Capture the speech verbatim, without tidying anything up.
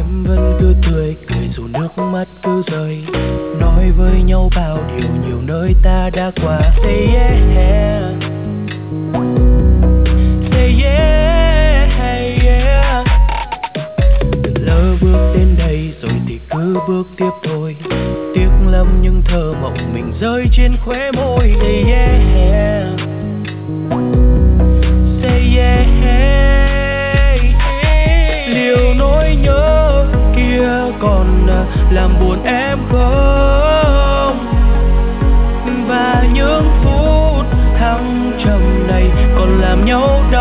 em vẫn cứ tươi cười dù nước mắt cứ rơi, nói với nhau bao điều nhiều nơi ta đã qua. Say yeah, say yeah, yeah. Lỡ bước đến đây rồi thì cứ bước tiếp thôi, tiếc lắm những thơ mộng mình rơi trên khóe môi. Say yeah, say yeah. Liệu nỗi nhớ kia còn làm buồn em không? Và những phút thăng trầm này còn làm nhau